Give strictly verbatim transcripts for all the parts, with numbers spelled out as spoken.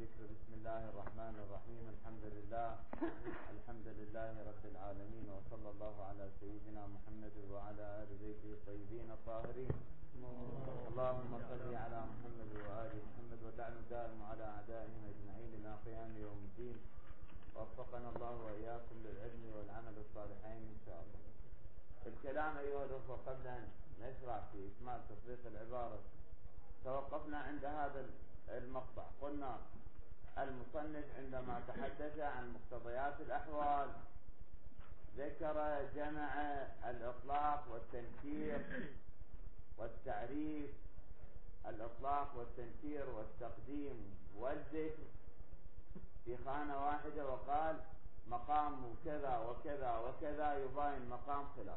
الذكر. بسم الله الرحمن الرحيم. الحمد لله الحمد لله رب العالمين، وصلى الله على سيدنا محمد وعلى آل بيته الطيبين الطاهرين. اللهم صل على محمد وآل محمد، ودعنا دائم على أعدائهم أجمعين إلى قيام يوم الدين. وفقنا الله وإياكم للعلم والعمل الصالحين إن شاء الله. الكلام أيها الأخوة، قبل أن نشرع في إكمال تطبيق العبارة، توقفنا عند هذا المقطع. قلنا المصنف عندما تحدث عن مقتضيات الأحوال ذكر جمع الإطلاق والتنكير والتعريف، الإطلاق والتنكير والتقديم والذكر في خانة واحدة، وقال مقام كذا وكذا وكذا يباين مقام خلاف.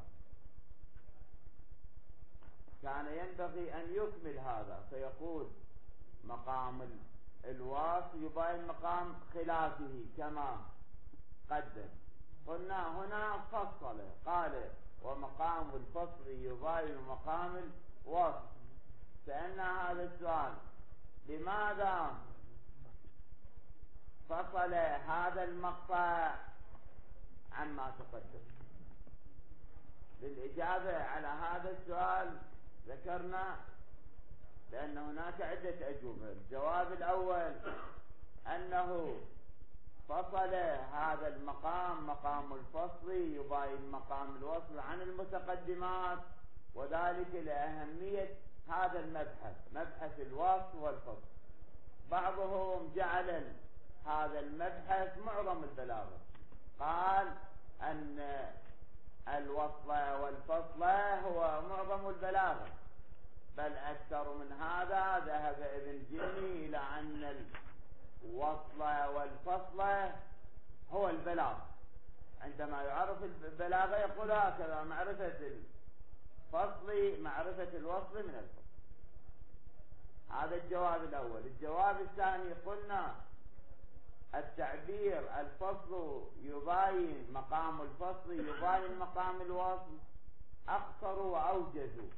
كان ينبغي أن يكمل هذا فيقول مقام الواصل يباين مقام خلافه كما قدم. قلنا هنا فصل، قال ومقام الفصل يباين مقام الوصل. سألنا هذا السؤال: لماذا فصل هذا المقطع عما تقدم؟ للإجابة على هذا السؤال ذكرنا لأن هناك عدة أجوبة. الجواب الأول أنه فصل هذا المقام مقام الفصل يباين مقام الوصل عن المتقدمات، وذلك لأهمية هذا المبحث، مبحث الوصل والفصل. بعضهم جعل هذا المبحث معظم البلاغة، قال أن الوصل والفصل هو معظم البلاغة، بل أكثر من هذا. ذهب ابن جني إلى أن الوصل والفصل هو البلاغة. عندما يعرف البلاغة يقول هكذا: معرفة الفصل معرفة الوصل من الفصل. هذا الجواب الأول. الجواب الثاني قلنا التعبير الفصل يباين مقام الفصل يباين مقام الوصل أقصر وأوجزوا.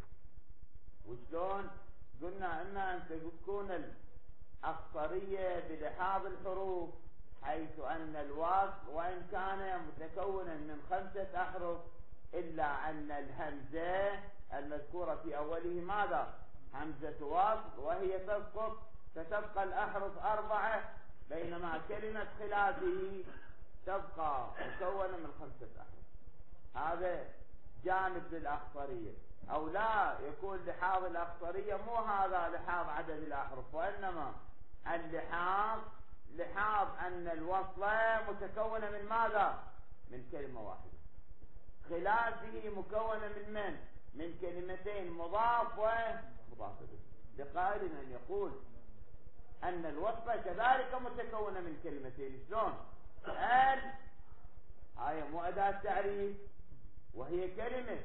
وشلون؟ قلنا إما أن تكون الأقصرية بلحاظ الحروف، حيث أن الوصل وإن كان متكونا من خمسة أحرف إلا أن الهمزة المذكورة في أوله ماذا؟ همزة وصل، وهي تسقط فتبقى الأحرف أربعة، بينما كلمة خلافه تبقى مكونة من خمسة أحرف. هذا جانب للأقصرية. أو لا يكون لحاظ الأقصرية مو هذا لحاظ عدد الأحرف، وإنما اللحاظ لحاظ أن الوصل متكونة من ماذا؟ من كلمة واحدة. خلافه مكونة من من؟ من كلمتين مضاف ومضاف إليه. لقائل أن يقول أن الوصل كذلك متكونة من كلمتين. شلون؟ ال هاي مو أداة تعريف وهي كلمة،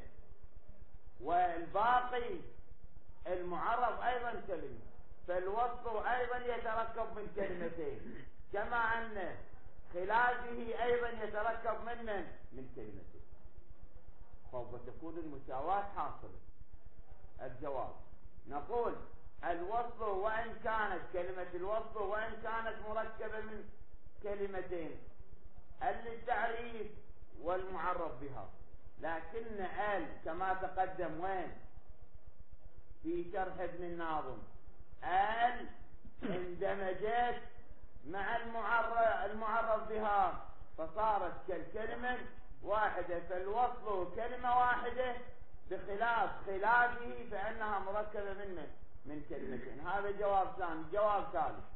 والباقي المعرف أيضا كلمة، فالوصل أيضا يتركب من كلمتين، كما أن خلافه أيضا يتركب من من كلمتين، فتكون المساواة حاصلة. الجواب نقول الوصل وإن كانت كلمة الوصل وإن كانت مركبة من كلمتين، التعريف والمعرف بها، لكن ال كما تقدم وين في شرح ابن الناظم ال اندمجت مع المعرف, المعرف بها فصارت كالكلمة واحدة، فالوصل كلمة واحدة بخلاف خلافه فإنها مركبة من من كلمتين. هذا جواب ثاني. جواب ثالث: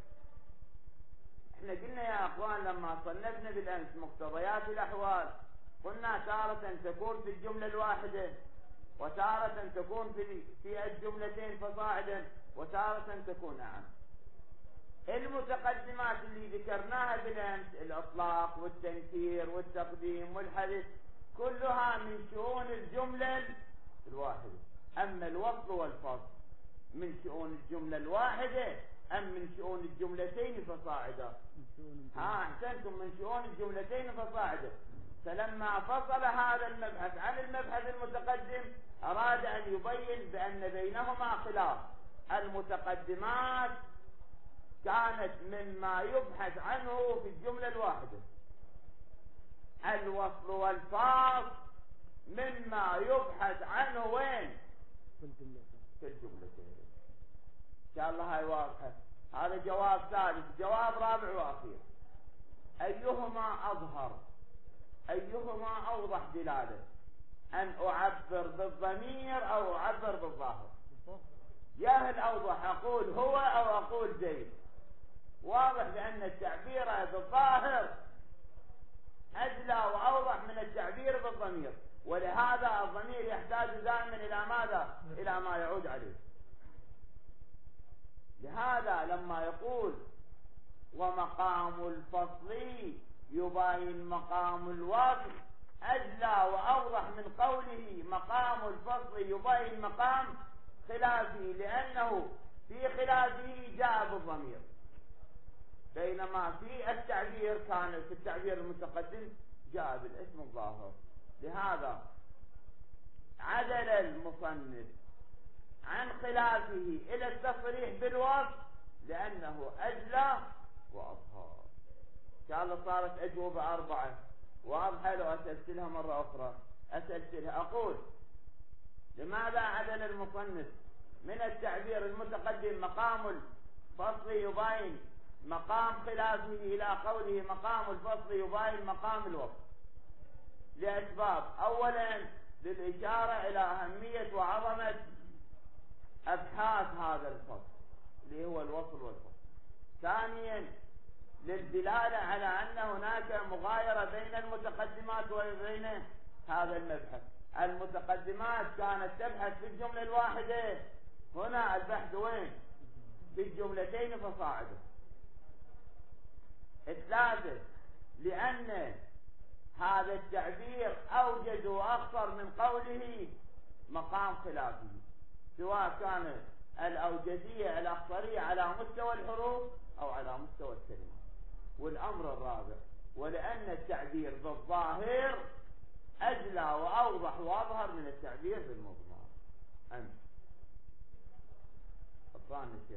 احنا قلنا يا اخوان لما صنفنا بالامس مقتضيات الاحوال، قلنا تارة تكون في الجملة الواحدة، وتارة تكون في في الجملتين فصاعدا، وتارة تكون أعم. المتقدمات اللي ذكرناها بالامس، الاطلاق والتنكير والتقديم والحذف، كلها من شؤون الجملة الواحدة. اما الوصل والفصل من شؤون الجملة الواحدة أم من شؤون الجملتين فصاعدا؟ ها أحسنتم، من شؤون الجملتين فصاعدا. فلما فصل هذا المبحث عن المبحث المتقدم أراد أن يبين بأن بينهما خلاف. المتقدمات كانت مما يبحث عنه في الجملة الواحدة. الوصل والفاصل مما يبحث عنه وين؟ في الجملتين. في الجملتين. إن شاء الله هاي واضحة. هذا جواب ثالث. جواب رابع وأخير: أيهما أظهر، أيهما أوضح دلالة، أن أعبر بالضمير أو أعبر بالظاهر؟ يا هل أوضح أقول هو أو أقول زيد؟ واضح بأن التعبير بالظاهر أجلى وأوضح من التعبير بالضمير، ولهذا الضمير يحتاج دائما إلى ماذا؟ إلى ما يعود عليه. لهذا لما يقول ومقام الفصل يباين مقام الوصل أجلى وأوضح من قوله مقام الفصل يباين مقام خلافه، لأنه في خلافه جاء بالضمير، بينما في التعبير كان في التعبير المتقدم جاء بالاسم الظاهر. لهذا عدل المصنف عن خلافه إلى التصريح بالوصف لأنه أجلى وأظهر. إن شاء الله صارت أجوبة أربعة واضحة. لو أسألتلها مرة أخرى أسألتلها أقول: لماذا عدل المصنف من التعبير المتقدم مقام الفصل يباين مقام خلافه إلى قوله مقام الفصل يباين مقام الوصف؟ لأسباب: أولا للإشارة إلى أهمية وعظمة أبحاث هذا الفصل اللي هو الوصل والفصل. ثانيا للدلالة على أن هناك مغايرة بين المتقدمات وبين هذا المبحث. المتقدمات كانت تبحث في الجملة الواحدة، هنا البحث وين؟ في الجملتين فصاعدا. الثالث لأن هذا التعبير أوجز وأخطر من قوله مقام خلافه، سواء كان الأوجزية الأخطرية على مستوى الحروف أو على مستوى الكلمات. والأمر الرابع ولأن التعبير بالظاهر أجلى وأوضح وأظهر من التعبير بالمضمار. أنت أطلعني الشيخ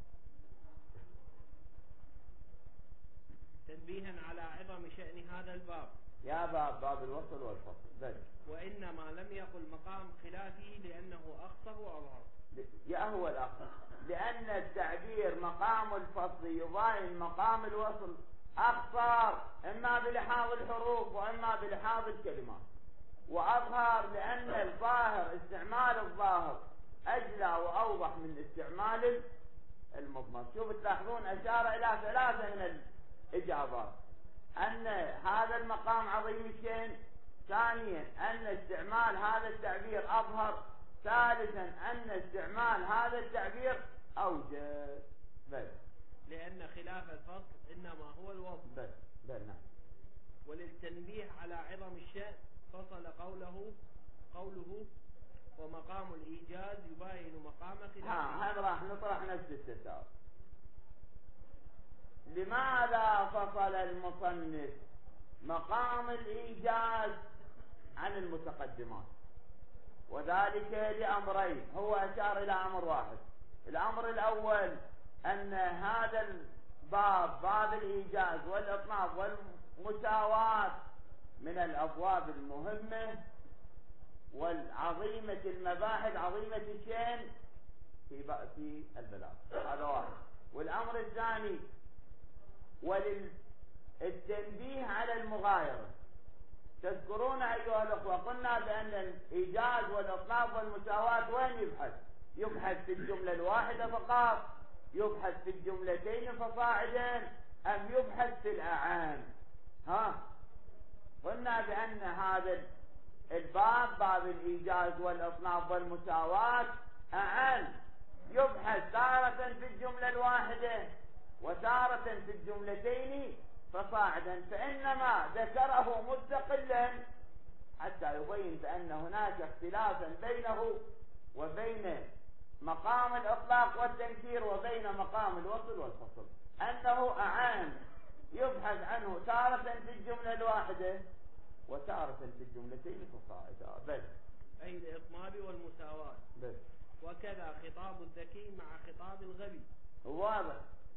تنبيها على عظم شأن هذا الباب. يا باب باب الوصل والفصل بل. وإنما لم يقل مقام خلافه لأنه أخصر وأظهر. يا هو الأخصر، لأن التعبير مقام الفصل يباين مقام الوصل أخصر إما بلحاظ الحروف وإما بلحاظ الكلمات، وأظهر لأن الظاهر استعمال الظاهر أجلى وأوضح من استعمال المضمر. شوف تلاحظون أشار إلى ثلاثة من الإجابات: أن هذا المقام عظيم الشأن، ثانيا أن استعمال هذا التعبير أظهر، ثالثا أن استعمال هذا التعبير أوجز. بل لأن خلاف الفصل إنما هو الوصف. بل بل نعم. وللتنبيه على عظم الشأن فصل قوله قوله ومقام الإيجاز يباين مقام خلافه. ها هذا راح نطرح نفس التساؤل: لماذا فصل المصنف مقام الإيجاز عن المتقدمات؟ وذلك لأمرين، هو أشار إلى أمر واحد. الأمر الأول أن هذا الباب باب الإيجاز والإطناب والمساواة من الأبواب المهمة والعظيمة المباحث عظيمة الشأن في في البلاغة. هذا واحد. والأمر الثاني وللتنبيه على المغايرة. تذكرون أيها الأخوة قلنا بأن الإيجاز والإطناب والمساواة وين يبحث؟ يبحث في الجملة الواحدة فقط، يبحث في الجملتين فصاعدا، أم يبحث في الأعان؟ ها قلنا بأن هذا الباب باب الإيجاز والإطناب والمساواة أعان، يبحث تارة في الجملة الواحدة وتارة في الجملتين فصاعدا، فإنما ذكره مستقلا حتى يبين بأن هناك اختلافا بينه وبين مقام الإطلاق والتنكير وبين مقام الوصل والفصل، أنه أعان يبحث عنه تارة في الجملة الواحدة وتارة في الجملتين فصاعدا. بل أي الإطناب والمساواة. بل وكذا خطاب الذكي مع خطاب الغبي. واضح.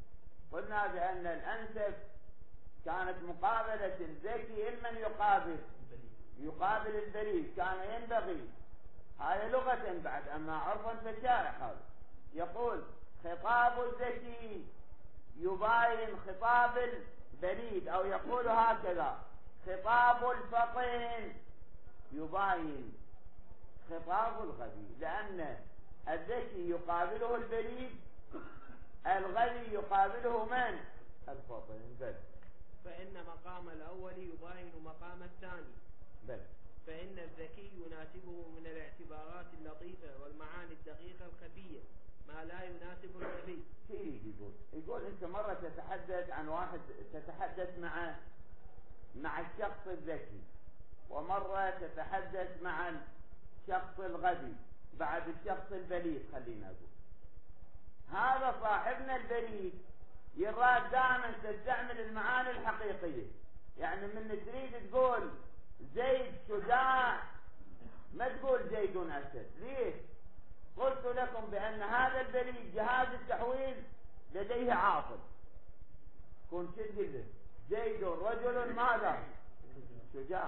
قلنا بأن الأنسب كانت مقابلة الذكي لمن يقابل يقابل البليد، كان ينبغي هذا لغة بعد، أما عرفا فشائع هذا. يقول خطاب الذكي يباين خطاب البليد، أو يقول هكذا خطاب الفطن يباين خطاب الغبي، لأن الذكي يقابله البليد، الغبي يقابله من؟ الفطن. بل فإن مقام الأول يباين مقام الثاني. بل فإن الذكي يناسبه من الاعتبارات اللطيفة والمعاني الدقيقة الخفية ما لا يناسب الغبي. يقول يقول أنت مرة تتحدث عن واحد، تتحدث مع مع الشخص الذكي، ومرة تتحدث مع الشخص الغبي، بعد الشخص البليد خلينا نقول. هذا صاحبنا البليد يراد دائما تستعمل المعاني الحقيقية، يعني من تريد تقول زيد شجاع ما تقول زيد أسد. ليش؟ قلت لكم بأن هذا البليد جهاز التحويل لديه عاطل، كن شد زيد رجل ماذا؟ شجاع.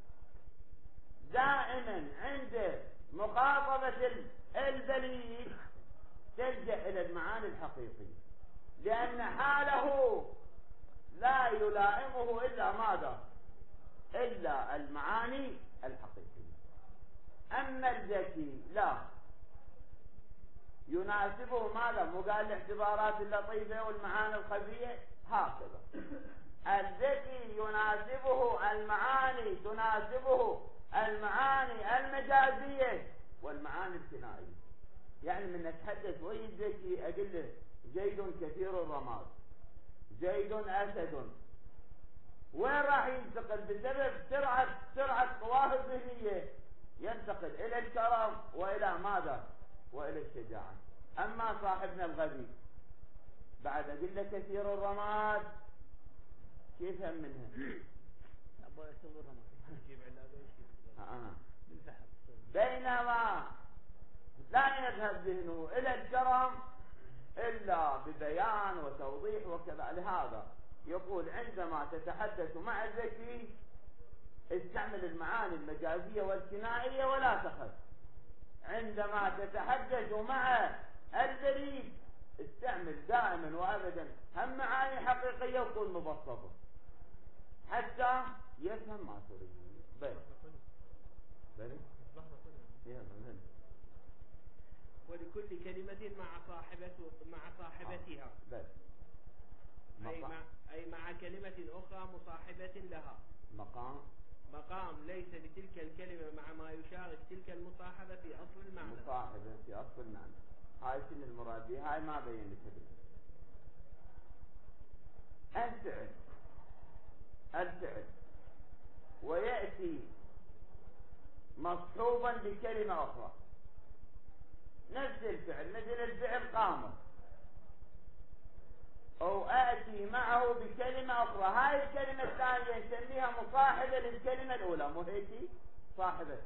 دائما عند مخاطبة البليد تلجأ إلى المعاني الحقيقية، لأن حاله لا يلائمه إلا ماذا؟ إلا المعاني الحقيقية. أما الذكي لا يناسبه ماذا؟ مو قال الاعتبارات اللطيفة والمعاني الخفية هكذا. الذكي يناسبه المعاني، تناسبه المعاني المجازية والمعاني الكنائية. يعني من نتحدث ويا الذكي أقول له زيد كثير الرماد، زيد أسد، وين راح ينتقل؟ بسبب سرعة سرعة قواه الذهنية ينتقل إلى الكرم وإلى ماذا؟ وإلى الشجاعة. أما صاحبنا الغبي بعد أقول له كثير الرماد، كيف هم منها؟ بينما لا يذهب ذهنه إلى الكرم إلا ببيان وتوضيح وكذا. لهذا يقول عندما تتحدث مع الذكي استعمل المعاني المجازية والكنائية ولا تخف. عندما تتحدث مع البليد استعمل دائما وابدا هم معاني حقيقية وكن مبسطة حتى يفهم ما تريد. بل بل ولكل كلمة مع صاحبته مع صاحبتها. بل أي مع, أي مع كلمة أخرى مصاحبة لها مقام مقام ليس لتلك الكلمة مع ما يشارك تلك المصاحبة في أصل المعنى. مصاحبة في أصل المعنى، هاي شنو المراد بها؟ هاي ما بين لك. الفعل الفعل ويأتي مصحوبا بكلمة أخرى، نفس الفعل مثل الفعل قام، أو آتي معه بكلمة أخرى، هاي الكلمة الثانية نسميها مصاحبة للكلمة الأولى، مو هيك صاحبة.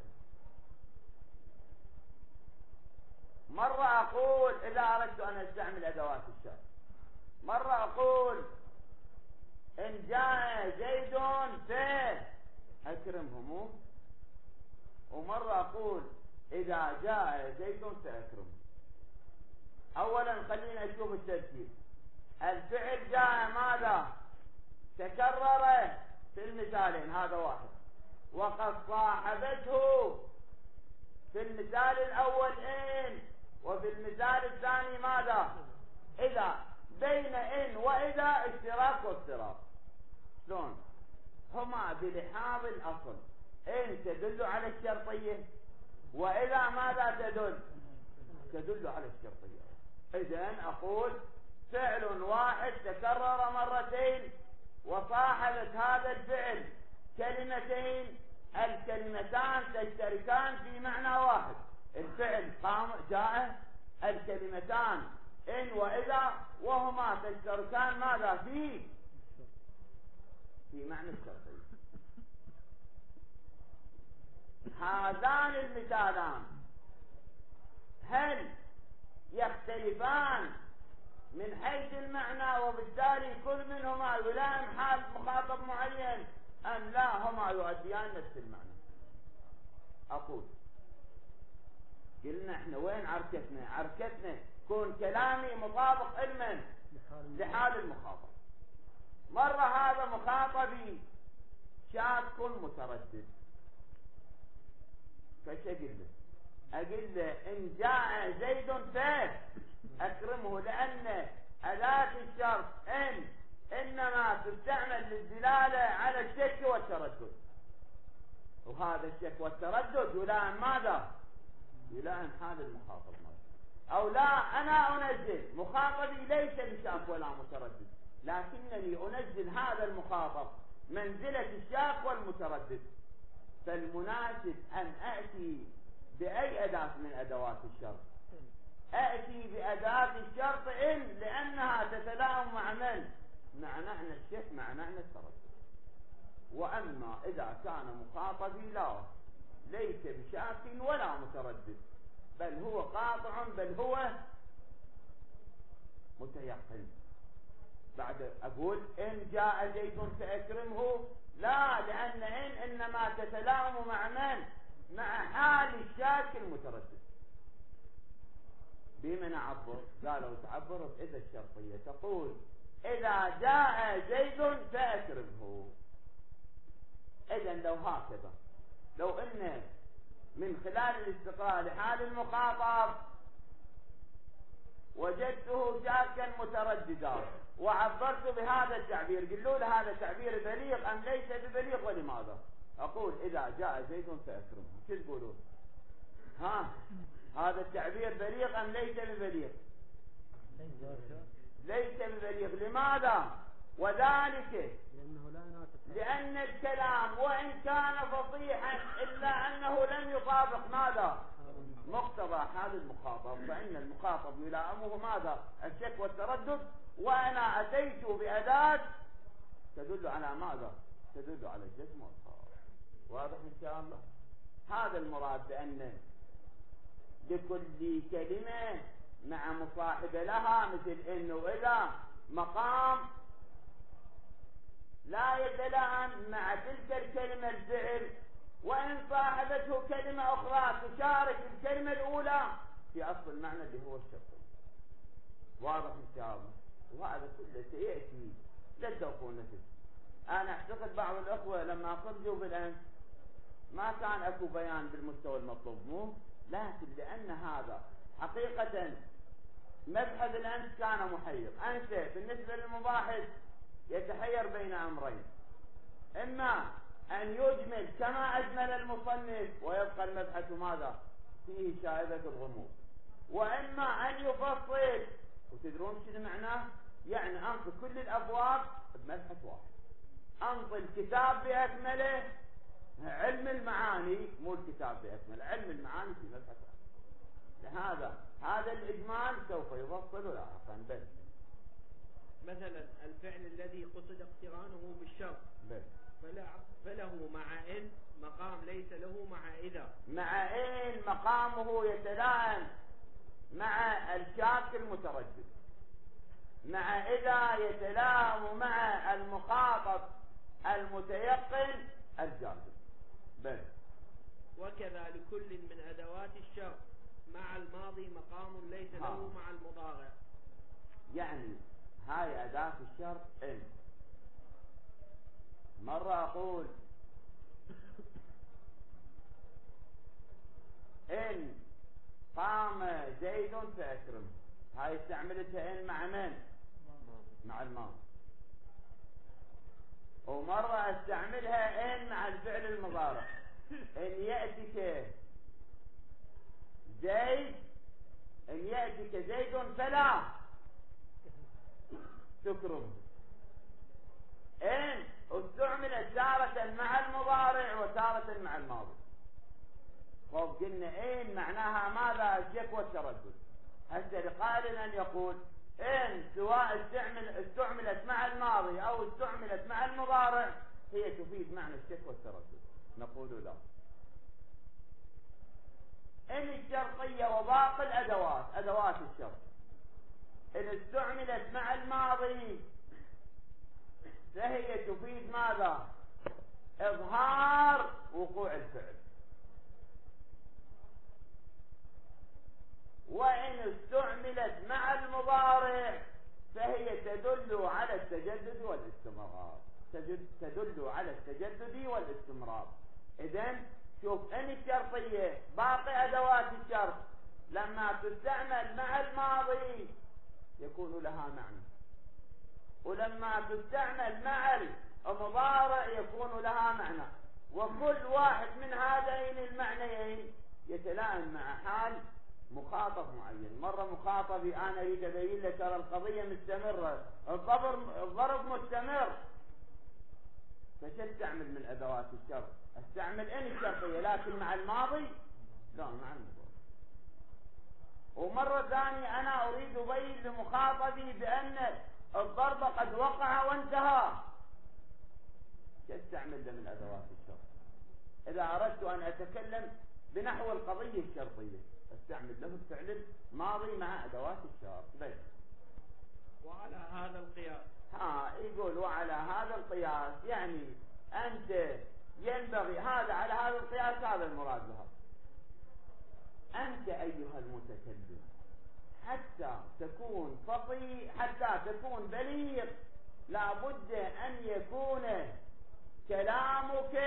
مرة أقول إذا أردت أن أستعمل أدوات الشرط، مرة أقول إن جاء زيد فأكرمه، ومرة أقول إذا جاء زيد فأكرمه. أولا خلينا نشوف الترتيب. الفعل جاء ماذا؟ تكرر في المثالين، هذا واحد، وقد صاحبته في المثال الأول إن، وفي المثال الثاني ماذا؟ إذا. بين إن وإذا اشتراك واضطراب. شلون؟ هما بلحاظ الأصل، إن تدل على الشرطية، وإذا ماذا تدل؟ تدل على الشرطية. إذن أقول فعل واحد تكرر مرتين وصاحبت هذا الفعل كلمتين، الكلمتان تشتركان في معنى واحد. الفعل قام جاء، الكلمتان إن وإذا، وهما تشتركان ماذا؟ في في معنى الشرطي. هذان المثالان هل يختلفان من حيث المعنى، وبالتالي كل منهما يلائم حال مخاطب معين، أم لا هما يؤديان نفس المعنى. أقول قلنا احنا وين عركتنا؟ عركتنا كون كلامي مطابق علما لحال المخاطب. مرة هذا مخاطبي شاك متردد، فايش اقول له؟ اقول له ان جاء زيد فاكرمه، لان اداة الشرط ان انما تستعمل للدلالة على الشك والتردد، وهذا الشك والتردد يلائم ماذا؟ يلائم حال المخاطب ماذا؟ او لا، انا انزل مخاطبي ليس بشاك ولا متردد، لكنني انزل هذا المخاطب منزلة الشاك والمتردد، فالمناسب ان اتي باي اداة من ادوات الشرط؟ اتي باداة الشرط ان، لانها تتلائم مع من؟ مع معنى الشك مع معنى التردد. واما اذا كان مخاطبي لا ليس بشاك ولا متردد، بل هو قاطع، بل هو متيقن، بعد اقول ان جاء زيد فاكرمه، لا، لان ان انما تتلائم مع من؟ مع حال الشاك المتردد. بما نعبر؟ قالوا تعبر بإذا الشرطية، تقول اذا جاء زيد فاكرمه. اذا لو هكذا، لو ان من خلال الاستقراء لحال المخاطب وجدته شاكا مترددا وعبرت بهذا التعبير، قلوا له هذا تعبير بليغ ام ليس ببليغ ولماذا؟ اقول اذا جاء زيد فاكرمه. شو تقولون؟ ها، هذا التعبير بليغ ام ليس ببليغ؟ ليس ببليغ. لماذا؟ وذلك لأن الكلام وإن كان فصيحا إلا أنه لم يطابق ماذا؟ مقتضى حال المخاطب، فإن المخاطب يلائمه ماذا؟ الشك والتردد، وأنا أتيت بأداة تدل على ماذا؟ تدل على الجزم والقرار. واضح إن شاء الله؟ هذا المراد، بأن لكل كلمة مع مصاحبة لها، مثل إنه إذا مقام لا يتلائم مع تلك الكلمة الفعل، وإن صاحبته كلمة أخرى تشارك الكلمة الأولى في أصل المعنى اللي هو الشرط. واضح إن شاء الله؟ وهذا كله سيأتي، لا تدوقون نفس. أنا أعتقد بعض الأخوة لما خرجوا بالأمس ما كان أكو بيان بالمستوى المطلوب، مو؟ لكن لأن هذا حقيقة مبحث الأمس كان محير. أنت بالنسبة للمباحث يتحير بين أمرين، إما أن يجمل كما أجمل المصنف ويبقى المبحث ماذا؟ فيه شائبة الغموض، وإما أن يفصل. وتدرون شنو معناه؟ يعني أنقل كل الأبواب بمبحث واحد، أنقل الكتاب بأكمله، علم المعاني، مو الكتاب بأكمله، علم المعاني في مبحث واحد. لهذا هذا الإجمال سوف يفصل لاحقا. بل مثلا الفعل الذي قصد اقترانه بالشرط فله مع إن مقام ليس له مع إذا. مع إن مقامه يتلائم مع الشاك المتردد، مع إذا يتلائم مع المخاطب المتيقن الجازم. بل وكذا لكل من أدوات الشرط مع الماضي مقام ليس له ها. مع المضارع. يعني هاي أداة الشرط إن. مرة أقول إن قام زيد فأكرم، هاي استعملتها إن مع من؟ مع الماضي. ومرة استعملها إن مع الفعل المضارع، إن يأتيك زيد، إن يأتيك زيد فلا تكرم. إن استعملت تارة مع المضارع وتارة مع الماضي. خب قلنا إن معناها ماذا؟ الشك والتردد. هسه لقائل أن يقول إن سواء استعمل استعملت مع الماضي أو استعملت مع المضارع هي تفيد معنى الشك والتردد. نقول لا. إن الشرطية وباقي الأدوات، أدوات الشرط إن استعملت مع الماضي فهي تفيد ماذا؟ إظهار وقوع الفعل. وإن استعملت مع المضارع فهي تدل على التجدد والاستمرار، تدل على التجدد والاستمرار. إذن شوف إن الشرطية باقي أدوات الشرط لما تستعمل مع الماضي يكون لها معنى، ولما تستعمل مع المضارع يكون لها معنى، وكل واحد من هذين المعنيين يتلائم مع حال مخاطب معين. مرة مخاطبي أنا أريد أبين لك ترى القضية مستمرة، الضرب مستمر، فش استعمل من أدوات الشرط؟ استعمل إن الشرطية، لكن مع الماضي لا، مع المضارع. ومرة ثانية أنا أريد أبين لمخاطبي بأن الضرب قد وقع وانتهى، استعمل له من أدوات الشرط. إذا أردت أن أتكلم بنحو القضية الشرطية استعمل له الفعل الماضي مع أدوات الشرط بس. وعلى هذا القياس ها يقول وعلى هذا القياس، يعني أنت ينبغي هذا على هذا القياس، هذا المراد بها. أنت أيها المتكلم حتى تكون فقيه، حتى تكون بليغ، لابد أن يكون كلامك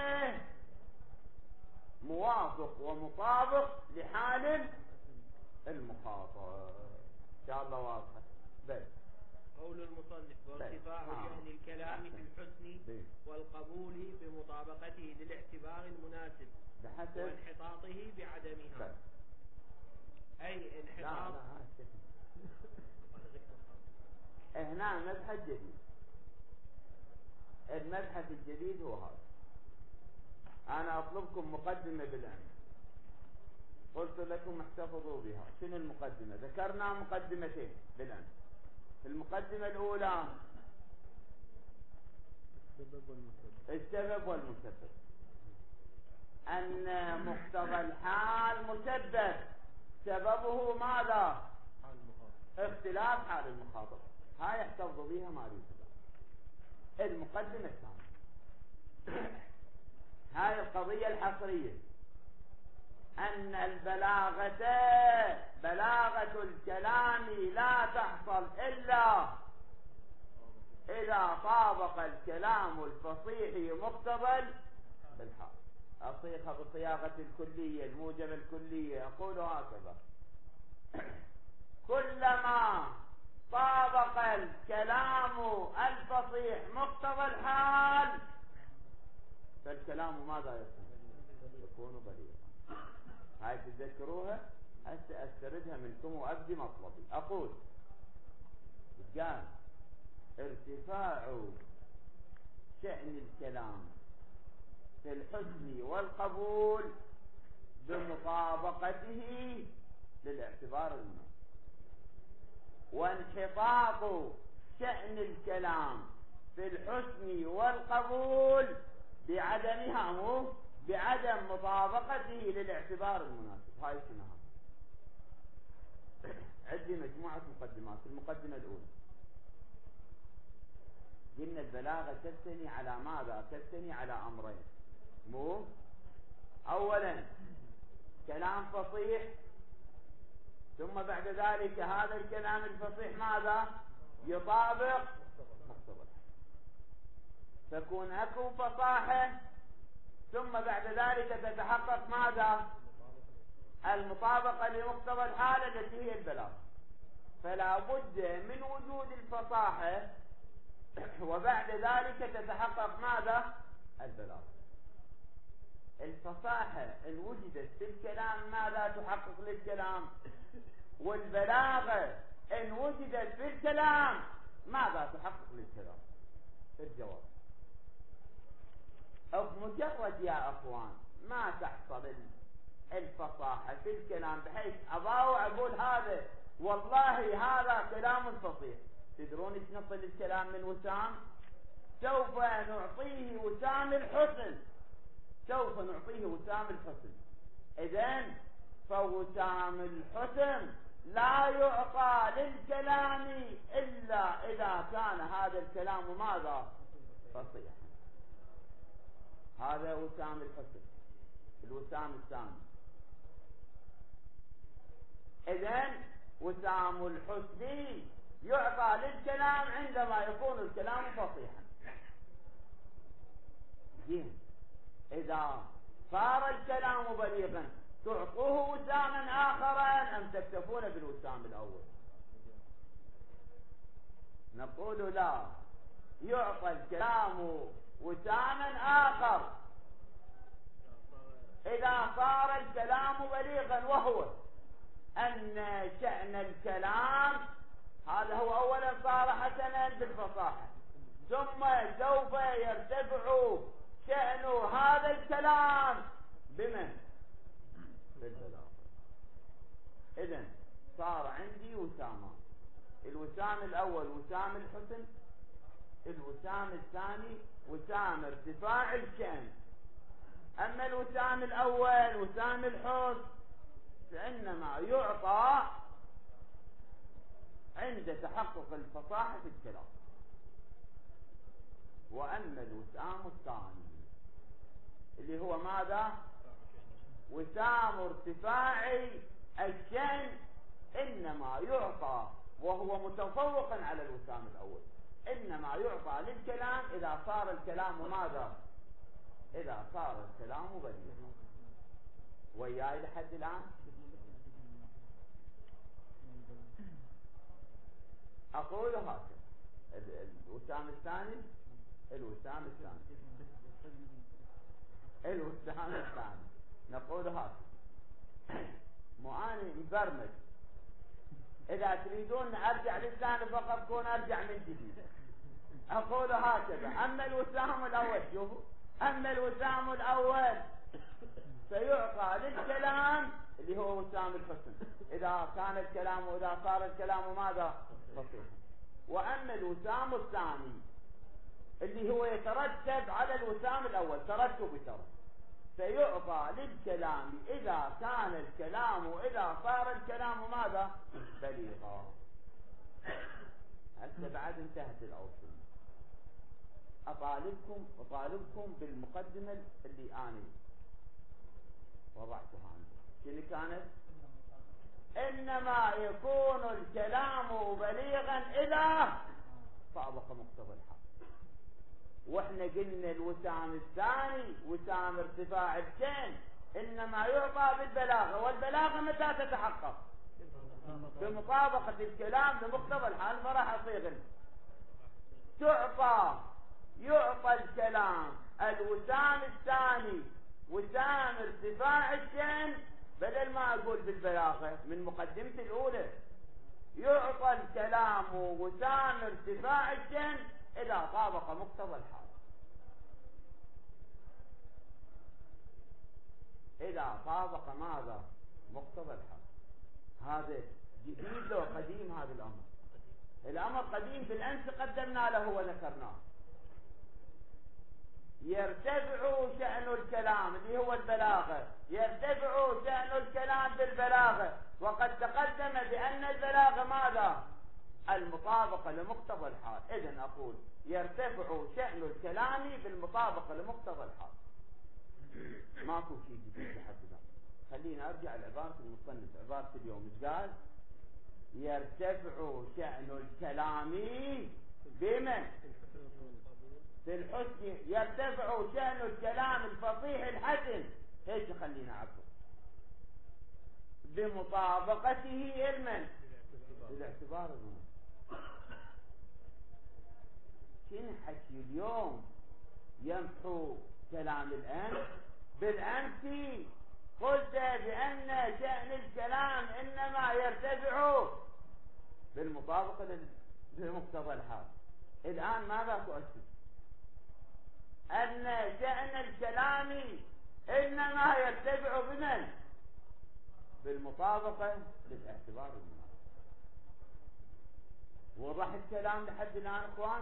موافق ومطابق لحال المخاطب. إن شاء الله واضح. بس قول المصنف وارتفاع شأن الكلام في الحسن والقبول بمطابقته للاعتبار المناسب بحسب وانحطاطه بعدمها. بس. أي انحطاط. لا لا هنا مبحث جديد. المبحث الجديد هو هذا. أنا أطلبكم مقدمة بالأمس، قلت لكم احتفظوا بها. شنو المقدمة؟ ذكرنا مقدمتين بالأمس. المقدمة الأولى السبب والمسبب، أن مقتضى الحال مسبب، سببه ماذا؟ اختلاف حال المخاطب. هاي احتفظوا بها ما أريد. المقدمة الثانية هاي القضية الحصرية، أن البلاغة بلاغة الكلام لا تحصل إلا إذا طابق الكلام الفصيح مقتضى الحال. أصيغها بصياغة الكلية الموجبة الكلية، أقول هكذا: كلما طابق الكلام الفصيح مقتضى الحال فالكلام ماذا يكون؟ يكون بليغا. هاي تتذكروها؟ هسه أستردها منكم وأبدي مطلبي. أقول قال ارتفاع شأن الكلام في الحسن والقبول بمطابقته للاعتبار المناسب، وانحطاط شأن الكلام في الحسن والقبول بعدمها، مو بعدم مطابقته للاعتبار المناسب. هاي شنو؟ عندي مجموعة مقدمات. المقدمة الأولى قلنا البلاغة تبتني على ماذا؟ تبتني على أمرين، مو أولا كلام فصيح، ثم بعد ذلك هذا الكلام الفصيح ماذا؟ يطابق مقتضى، تكون أكو فصاحة، ثم بعد ذلك تتحقق ماذا؟ المطابقة لمقتضى الحالة التي هي البلاغة. فلا بد من وجود الفصاحة وبعد ذلك تتحقق ماذا؟ البلاغة. الفصاحة إن وجدت في الكلام ماذا تحقق للكلام؟ والبلاغة إن وجدت في الكلام ماذا تحقق للكلام؟ الجواب بمجرد يا أخوان ما تحصل الفصاحة في الكلام بحيث أضاوع أقول هذا والله هذا كلام فصيح، تدرون ايش نصل الكلام من وسام؟ سوف نعطيه وسام الحسن، سوف نعطيه وسام الحسن. إذن فوسام الحسن لا يعطى للكلام إلا إذا كان هذا الكلام ماذا؟ فصيحا. هذا وسام الحسن، الوسام الثاني. إذن وسام الحسن يعطى للكلام عندما يكون الكلام فصيحا. زين، إذا صار الكلام بليغا تعطوه وساما آخرا أم تكتفون بالوسام الأول؟ نقول لا، يعطى الكلام وساما آخر إذا صار الكلام بليغا، وهو أن شأن الكلام هذا هو أولا صار حسنا بالفصاحة، ثم سوف يرتفع شأن هذا الكلام بمن؟ بالبلاغة. إذن صار عندي وسامان، الوسام الأول وسام الحسن، الوسام الثاني وسام ارتفاع الشأن. أما الوسام الأول وسام الحسن فإنما يعطى عند تحقق الفصاحة في الكلام. وأما الوسام الثاني اللي هو ماذا؟ وسام ارتفاع الشأن، إنما يعطى وهو متفوق على الوسام الأول، إنما يعطى للكلام إذا صار الكلام ماذا؟ إذا صار الكلام بليغا. وياي لحد الآن؟ أقول هكذا الوسام الثاني، الوسام الثاني الوسام الثاني نقول هكذا. مؤاني مبرمج، إذا تريدون أرجع للثاني فقط كون أرجع من جديد. أقول هكذا. أما الوسام الأول، شوفوا، أما الوسام الأول سيعطى للكلام اللي هو وسام الحسن إذا كان الكلام وإذا صار الكلام ماذا؟ فصيحا. وأما الوسام الثاني اللي هو يترتب على الوسام الأول، ترتب ترى، سيعطى للكلام إذا كان الكلام وإذا صار الكلام ماذا؟ بليغا. هسه بعد انتهت الأوصية. أطالبكم أطالبكم بالمقدمة اللي أنا وضعتها عندي. شنو كانت؟ إنما يكون الكلام بليغا إذا طابق مقتضى الحال. واحنا قلنا الوسام الثاني وسام ارتفاع الشأن إنما يعطى بالبلاغة، والبلاغة متى تتحقق؟ بمطابقة الكلام لمقتضى الحال. فراح أصيغ تعطى يعطى الكلام الوسام الثاني وسام ارتفاع الشأن، بدل ما أقول بالبلاغة من مقدمتي الأولى، يعطى الكلام وسام ارتفاع الشأن إذا طابق مقتضى الحال. إذا طابق ماذا؟ مقتضى الحال. هذا جديد لو قديم؟ هذا الأمر الأمر قديم، بالأمس قدمنا له وذكرناه. يرتفع شأن الكلام اللي هو البلاغة، يرتفع شأن الكلام بالبلاغة، وقد تقدم بأن البلاغة ماذا؟ المطابقة لمقتضى الحال. إذن أقول يرتفع شأن الكلام بالمطابقة لمقتضى الحال. ماكو شيء جديد لحد الآن. خلينا أرجع لعبارة المصنف. عبارة اليوم ايش قال؟ يرتفع شأن الكلام بمن؟ في الحسن. يرتفع شأن الكلام الفصيح الحسن، ايش خلينا عبر؟ بمطابقته المن؟ بالاعتبار المن. شنو حكي اليوم يمحو كلام الأمس؟ بالأمس قلت بأن شأن الكلام إنما يرتفع بالمطابقة لمقتضى الحال. الآن ماذا تؤكد؟ أن شأن الكلام إنما يرتفع بمن؟ بالمطابقة للاعتبار المناسب. وضح الكلام لحد الآن اخوان؟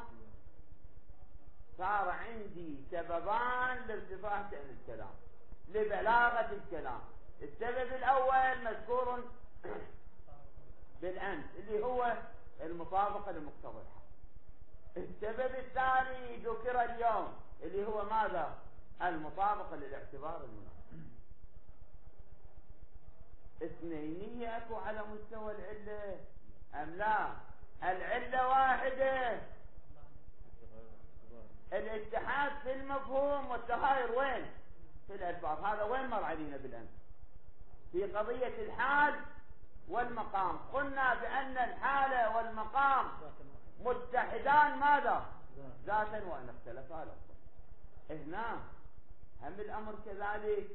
صار عندي سببان لارتفاع شأن الكلام لبلاغة الكلام. السبب الأول مذكور بالأمس اللي هو المطابقة لمقتضى الحال. السبب الثاني ذكر اليوم اللي هو ماذا؟ المطابقة للاعتبار المناسب. اثنين اكو على مستوى العلة ام لا؟ العلة واحدة، الاتحاد في المفهوم والتغاير وين؟ في الألفاظ. هذا وين مر علينا بالأمس في قضية الحال والمقام؟ قلنا بأن الحالة والمقام متحدان ماذا؟ ذاتا وأن اختلفا لفظا. هنا هم الأمر كذلك،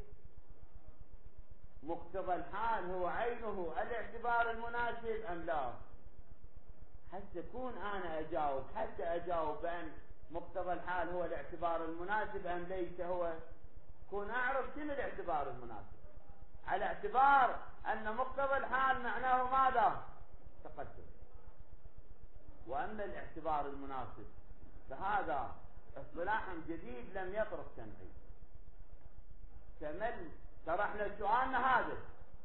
مقتضى الحال هو عينه الاعتبار المناسب أم لا؟ حتى أكون أنا أجاوب حتى أجاوب بأن مقتضى الحال هو الاعتبار المناسب أم ليس هو، كون أعرف شنو الاعتبار المناسب، على اعتبار أن مقتضى الحال معناه ماذا؟ تقدم. وأما الاعتبار المناسب فهذا اصطلاح جديد لم يطرق سمعي. كمل شرحنا سؤالنا هذا،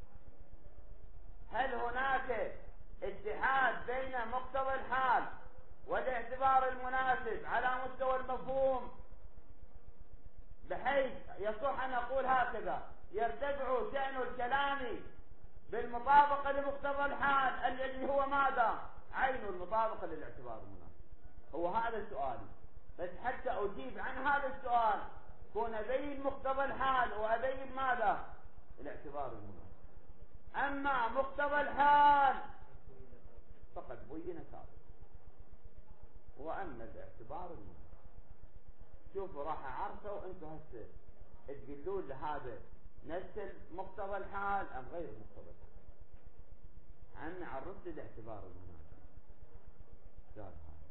هل هناك اتحاد بين مقتضى الحال والاعتبار المناسب على مستوى المفهوم بحيث يصح أن نقول هكذا يرتفع شأن الكلام بالمطابقة لمقتضى الحال الذي هو ماذا؟ عين المطابقة للاعتبار المناسب. هو هذا سؤالي، بس حتى أجيب عن هذا السؤال كون أبين مقتضى الحال وأبين ماذا؟ الاعتبار المناسب. أما مقتضى الحال فقد بين سابقا، وأما الاعتبار المناسب شوفوا راح أعرفه وأنتم هسه تقولون لهذا نفس مقتضى الحال أم غير مقتضى الحال. عمي عرفت الاعتبار المناسب. قال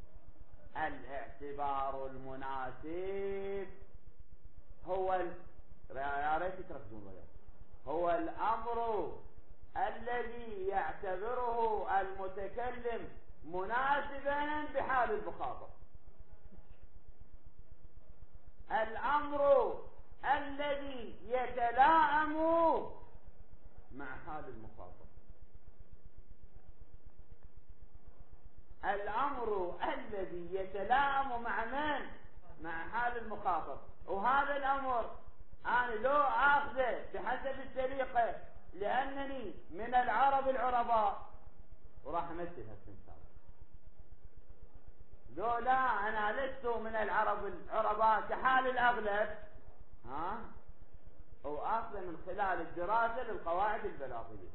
الاعتبار المناسب هو ال... يا ريت تركزون وياه، هو الأمر الذي يعتبره المتكلم مناسبا بحال المخاطب. الأمر الذي يتلائم مع حال المخاطب. الأمر الذي يتلائم مع من؟ مع حال المخاطب. وهذا الأمر أنا لو أخذه بحسب السليقة لأنني من العرب العرباء وراح أمثل هالتمثال، لو لا أنا لست من العرب العرباء كحال الأغلب ها وأخذ من خلال الدراسة للقواعد البلاغية.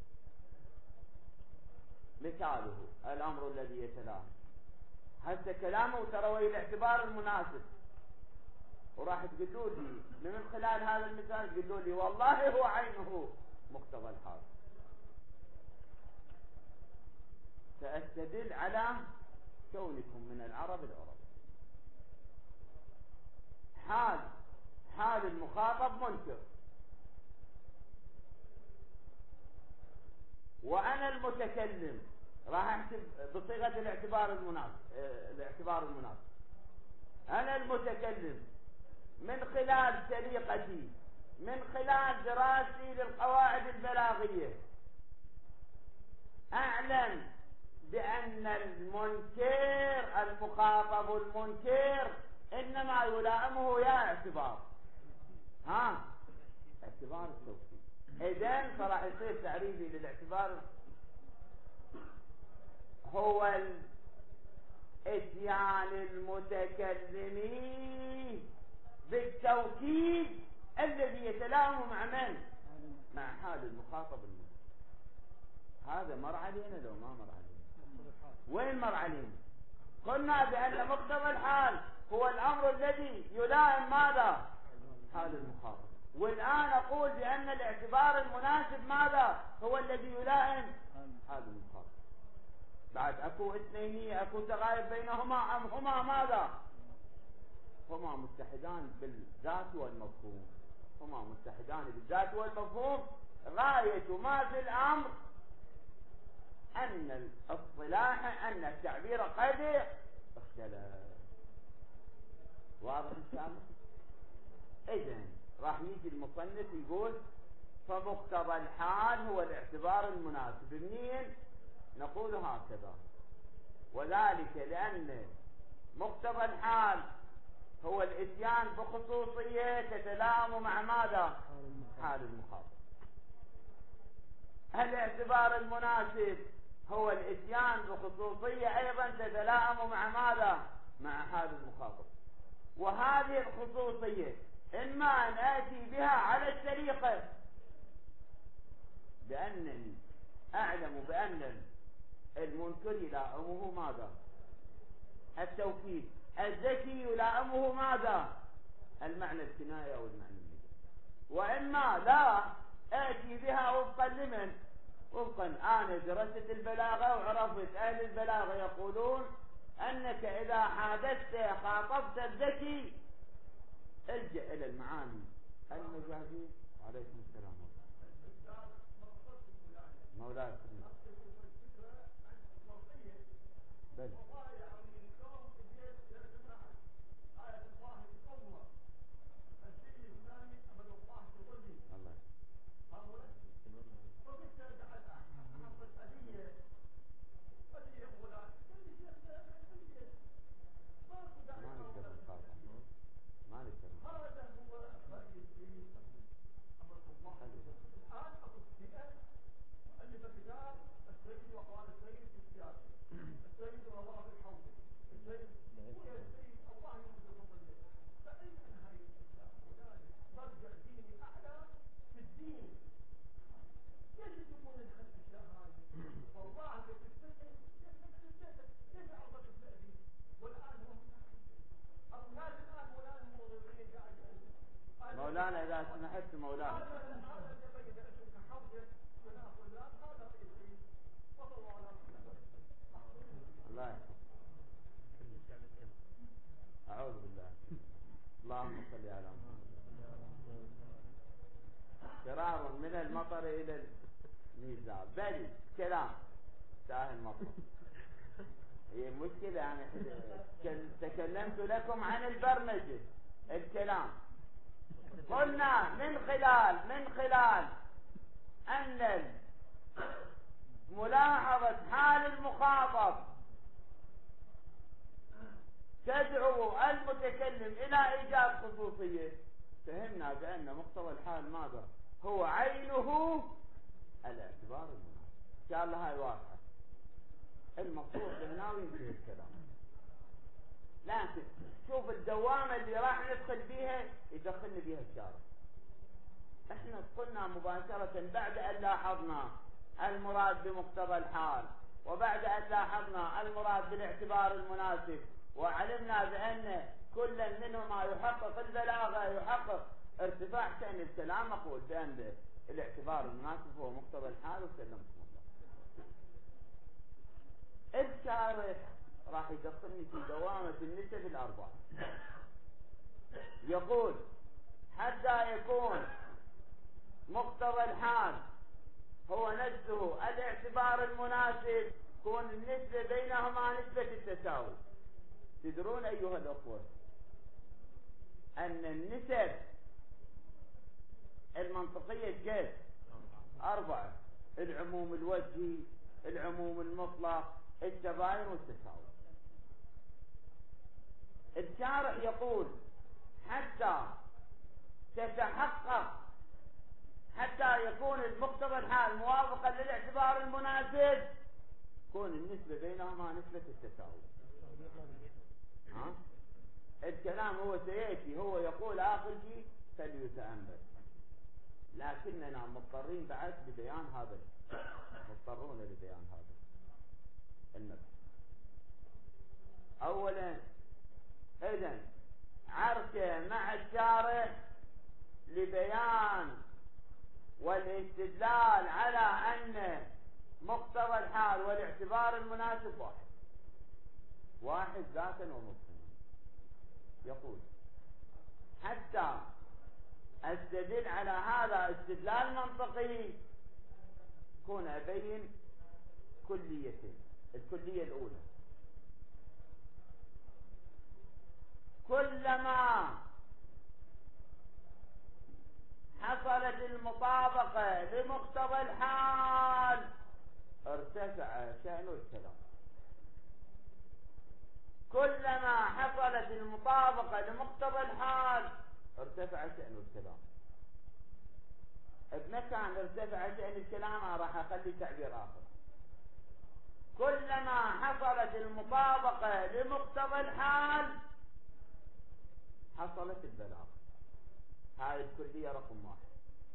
مثاله الأمر الذي يتلائم، هسه كلامه تروي الاعتبار المناسب، وراح تقولوا لي من خلال هذا المثال تقولوا لي والله هو عينه مقتضى الحال. سأستدل على كونكم من العرب العرب. حال حال المخاطب منكر، وأنا المتكلم راح أحسب بصيغة الاعتبار المناسب. الاعتبار المناسب أنا المتكلم من خلال سليقتي من خلال دراستي للقواعد البلاغية أعلم بأن المنكر المخاطب المنكر إنما يلائمه يا اعتبار ها اعتبار التوكيد. إذن فراح يصير تعريفي للاعتبار هو الاتيان المتكلم بالتوكيد الذي يتلائم مع من؟ مع حال المخاطب المنكر. هذا مر علينا لو ما مر علينا؟ وين مر علينا؟ قلنا بأن مقتضى الحال هو الأمر الذي يلائم ماذا؟ حال المخاطب. والآن أقول بأن الاعتبار المناسب ماذا؟ هو الذي يلائم حال المخاطب. بعد أكو اثنين أكو تغاير بينهما أم هما ماذا؟ هما متحدان بالذات والمفهوم. هما متحدان بالذات والمفهوم. غاية ما في الأمر أن الاصطلاح أن التعبير قد اختلف. واضح الكلام؟ إذن راح يجي المصنف يقول فمقتضى الحال هو الاعتبار المناسب. منين؟ نقول هكذا، وذلك لأن مقتضى الحال هو الاتيان بخصوصية تتلائم مع ماذا؟ حال المخاطب. الاعتبار المناسب هو الاتيان بخصوصية أيضا تتلائم مع ماذا؟ مع حال المخاطب. وهذه الخصوصية إما أن آتي بها على السليقة، لأنني أعلم بأن المنكر يلائمه ماذا؟ التوكيد. الذكي يلائمه ماذا؟ المعنى الكناية أو المعنى المجاز. وإما لا آتي بها وفقا لمن؟ وفقا أنا درست البلاغة وعرفت أهل البلاغة يقولون أنك إذا حادثت خاطبت الذكي الجأ إلى المعاني المجازية. وعليكم السلام مولاي. بل مولانا إذا سمحت مولانا. الله يحفظك. أعوذ بالله. اللهم صل على محمد. فرار من المطر إلى الميزاب. بل كلام ساهل مطر. هي مشكلة يعني تكلمت لكم عن البرمجة الكلام. قلنا من خلال من خلال أن ملاحظة حال المخاطب تدعو المتكلم إلى إيجاد خصوصية. فهمنا بأن مقتضى الحال ماذا؟ هو عينه الاعتبار المناسب. إن شاء الله هاي واضحة. المقصود هنا وينتهي الكلام. لكن شوف الدوامة اللي راح ندخل بيها يدخلنا بيها الشارع. احنا قلنا مباشرة بعد أن لاحظنا المراد بمقتضى الحال، وبعد أن لاحظنا المراد بالاعتبار المناسب، وعلمنا بأن كل منهما يحقق البلاغة يحقق ارتفاع شأن الكلام، أقول بأن الاعتبار المناسب هو مقتضى الحال. وسلمكم الله. الشارع راح يدخلني في دوامة النسب الأربعة. يقول حتى يكون مقتضى الحال هو نفسه الاعتبار المناسب كون النسبة بينهما نسبة التساوي. تدرون أيها الأخوة أن النسب المنطقية كيف؟ أربعة: العموم الوجهي، العموم المطلق، التباين والتساوي. الشارع يقول حتى تتحقق، حتى يكون المقتضى الحال موافقا للاعتبار المناسب تكون النسبة بينهما نسبة التساوي. ها؟ الكلام هو سيأتي، هو يقول آخر شيء فليتأمل، لكننا مضطرين بعد لبيان هذا، مضطرون لبيان هذا المبحث. أولا إذن عركة مع الشارع لبيان والاستدلال على أن مقتضى الحال والاعتبار المناسب واحد واحد ذاتا ومفهوما. يقول حتى استدل على هذا استدلال منطقي كون أبين كليتين. الكلية الأولى: كلما حصلت المطابقة لمقتضى الحال ارتفع شأن المطابقة لمقتضى الحال ارتفع شأن الكلام. بمكان ارتفع شأن الكلام أنا راح أخلي تعبير آخر. كلما حصلت المطابقة لمقتضى الحال حصلت البلاغة. هاي الكلية رقم واحد.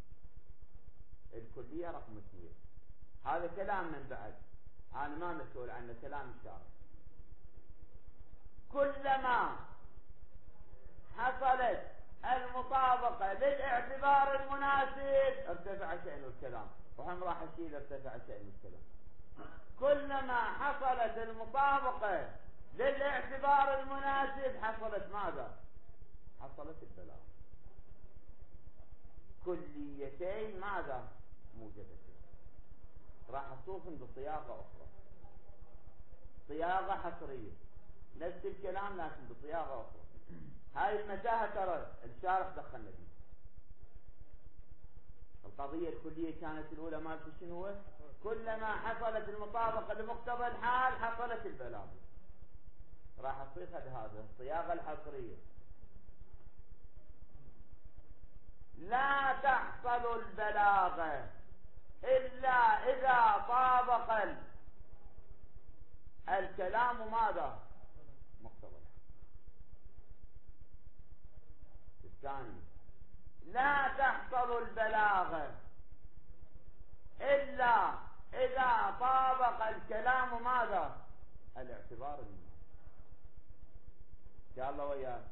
الكلية رقم اثنين. هذا كلام من بعد، أنا ما مسؤول عنه، كلام الشارع. كلما حصلت المطابقة للاعتبار المناسب ارتفع شأن الكلام، وهم راح أشيل ارتفع شأن الكلام. كلما حصلت المطابقة للاعتبار المناسب حصلت ماذا؟ حصلت البلاغة. كليتين ماذا؟ موجبتين. راح أصوفن بصياغة أخرى، صياغة حصرية، نفس الكلام لكن بصياغة أخرى. هاي المتاهة ترى الشارح دخلنا فيه. القضية الكلية كانت الأولى مالت شنو هو؟ كلما حصلت المطابقة لمقتضى الحال حصلت البلاغة. راح أصيغ هذا الصياغة الحصرية. لا تحصل البلاغة إلا إذا طابق الكلام ماذا؟ مقتضى الحال. الثاني لا تحصل البلاغة إلا إذا طابق الكلام ماذا؟ الاعتبار المناسب. يا الله وياك.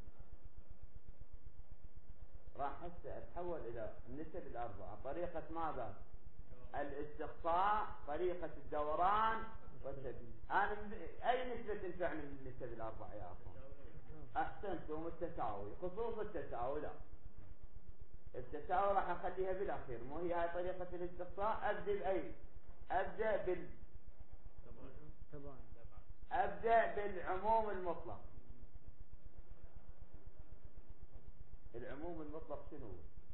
راح هسه اتحول الى النسب الاربعه. طريقه ماذا؟ الاستقصاء، طريقه الدوران والتبيين. انا اي نسبه تنفع من النسب الاربعه يا اخوان؟ احسنتم، التساوي، خصوص التساوي. لا، التساوي راح اخليها بالاخير، مو هي هاي طريقه الاستقصاء. ابدا باي؟ ابدا بال ابدا بالعموم المطلق. العموم المطلق شنو؟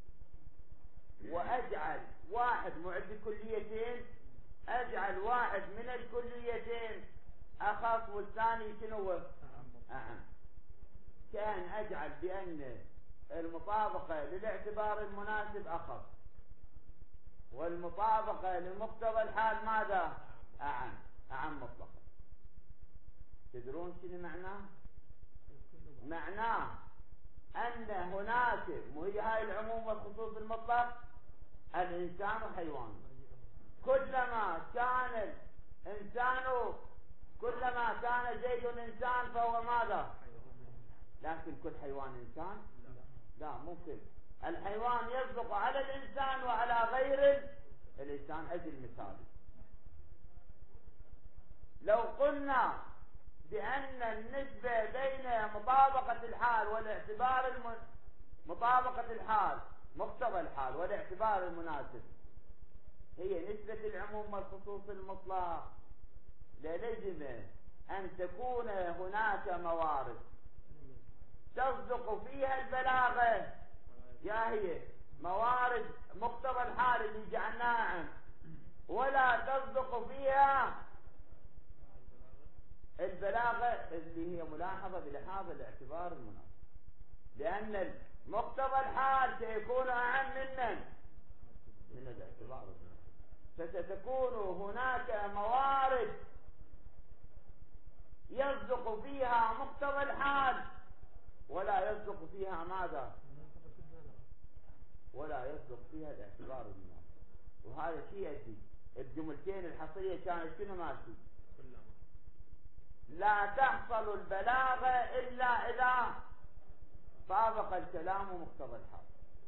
واجعل واحد معد كليتين، اجعل واحد من الكليتين اخص والثاني شنو؟ اعم. كان اجعل بان المطابقة للاعتبار المناسب اخص، والمطابقة لمقتضى الحال ماذا؟ اعم، اعم مطلقا. تدرون شنو معناه؟ معناه أن هناك، وهي هاي العموم والخصوص المطلق، الإنسان حيوان. كلما كان الإنسان كلما كان زيد إنسان فهو ماذا؟ لكن كل حيوان إنسان؟ لا، ممكن الحيوان يصدق على الإنسان وعلى غير الإنسان. أجل مثال، لو قلنا بأن النسبة بين مطابقة الحال والاعتبار الم... مطابقة الحال مقتضى الحال والاعتبار المناسب هي نسبة العموم والخصوص المطلق، للزم أن تكون هناك موارد تصدق فيها البلاغة، يا هي موارد مقتضى الحال اللي جعلناها عن، ولا تصدق فيها البلاغة اللي هي ملاحظة بلحاظ الاعتبار المناسب. لأن مقتضى الحال سيكون أعم من من الاعتبار المناسب، فستكون هناك موارد يصدق فيها مقتضى الحال ولا يصدق فيها ماذا؟ ولا يصدق فيها الاعتبار المناسب. وهذا شيء يأتي الجملتين الحصرية كانت شنو ماشي؟ لا تحصل البلاغة إلا إذا طابق الكلام مقتضى الحال.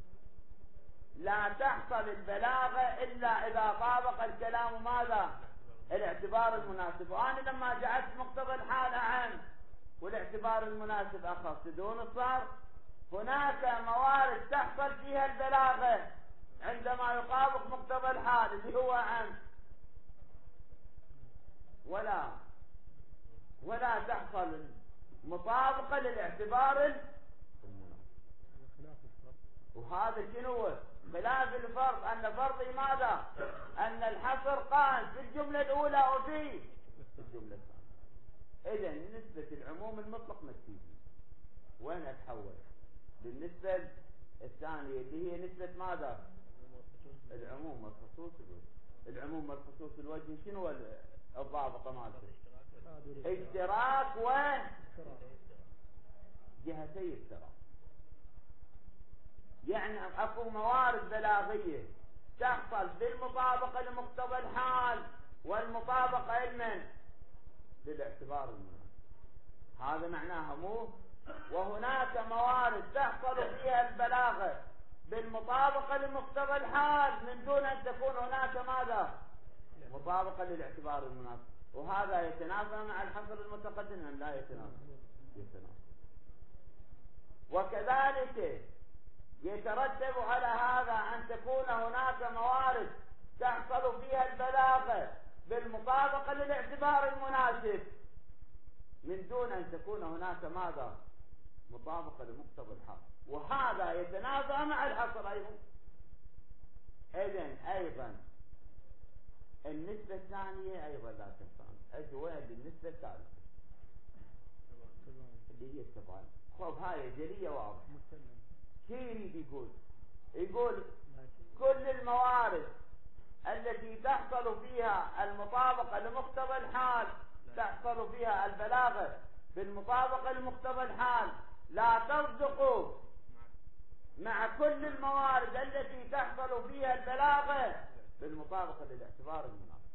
لا تحصل البلاغة إلا إذا طابق الكلام ماذا؟ الاعتبار المناسب. وأنا لما جعلت مقتضى الحال أعم والاعتبار المناسب أخص، دون صار هناك موارد تحصل فيها البلاغة عندما يطابق مقتضى الحال اللي هو أعم، ولا ولا تحصل مطابقة للاعتبار المناسب. وهذا شنو؟ خلاف الفرض. أن فرضي ماذا؟ أن الحصر قائم في الجملة الأولى وفي الجملة الثانية. إذن نسبة العموم المطلق ما تفيد. وين اتحول؟ بالنسبة الثانية اللي هي نسبة ماذا؟ العموم والخصوص الوجه. العموم والخصوص الوجه شنو الضابطة مالته؟ اشتراك و جهتي اشتراك. يعني اكو موارد بلاغية تحصل بالمطابقة لمقتضى الحال والمطابقة لمن؟ للاعتبار المناسب. هذا معناها مو. وهناك موارد تحصل فيها البلاغة بالمطابقة لمقتضى الحال من دون ان تكون هناك ماذا؟ مطابقة للاعتبار المناسب. وهذا يتنافى مع الحصر المتقدم ام لا يتنافى؟ يتنافى. وكذلك يترتب على هذا ان تكون هناك موارد تحصل فيها البلاغة بالمطابقة للاعتبار المناسب من دون ان تكون هناك ماذا؟ مطابقة لمقتضى الحال. وهذا يتنافى مع الحصر ايضا. اذن ايضا النسبة الثانية ايضا لا تنفع. اجي وين للنسبة الثالثة اللي هي التفاعل. خب هاي جلية واضحة. شو يريد يقول؟ يقول كل الموارد التي تحصل فيها المطابقة لمقتضى الحال تحصل فيها البلاغة بالمطابقة لمقتضى الحال لا تصدق مع كل الموارد التي تحصل فيها البلاغة بالمطابقة للاعتبار المناسب.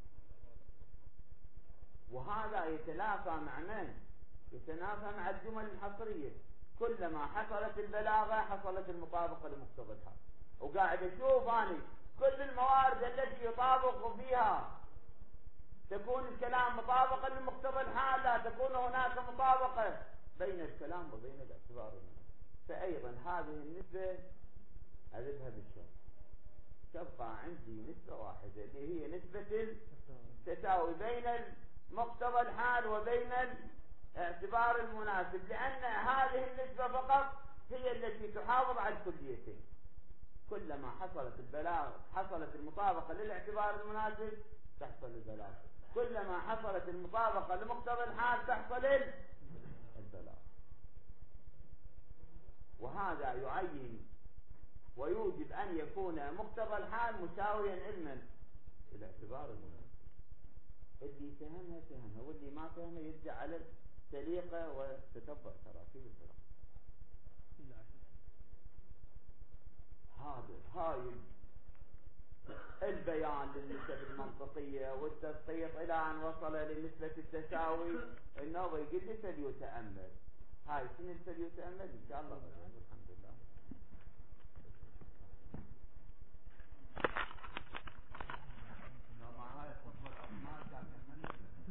وهذا يتنافى مع من؟ يتنافى مع الجمل الحصرية. كلما حصلت البلاغة حصلت المطابقة لمقتضى الحال. وقاعد اشوف اني كل الموارد التي يطابق فيها تكون الكلام مطابقا لمقتضى الحال لا تكون هناك مطابقة بين الكلام وبين الاعتبار المناسب. فايضا هذه النسبة اذهبها بالشرط. تبقى عندي نسبة واحدة اللي هي نسبة التساوي بين مقتضى الحال وبين الاعتبار المناسب، لأن هذه النسبة فقط هي التي تحافظ على الكليتين. كلما حصلت البلاغ حصلت المطابقة للاعتبار المناسب تحصل البلاغ، كلما حصلت المطابقة لمقتضى الحال تحصل البلاغ. وهذا يعين ويوجب أن يكون مقتضى الحال مساويا علما الاعتبار المناسب. اللي فهمها فهمها واللي ما فهمها يرجع على السليقة وتتبع تراكيب الفرق. هذا هاي البيان للنسب المنطقية والتسقيط إلى أن وصل لنسبة التساوي. النووي يقول لي فليتأمل. هاي شنو فليتأمل؟ إن شاء الله الحمد لله.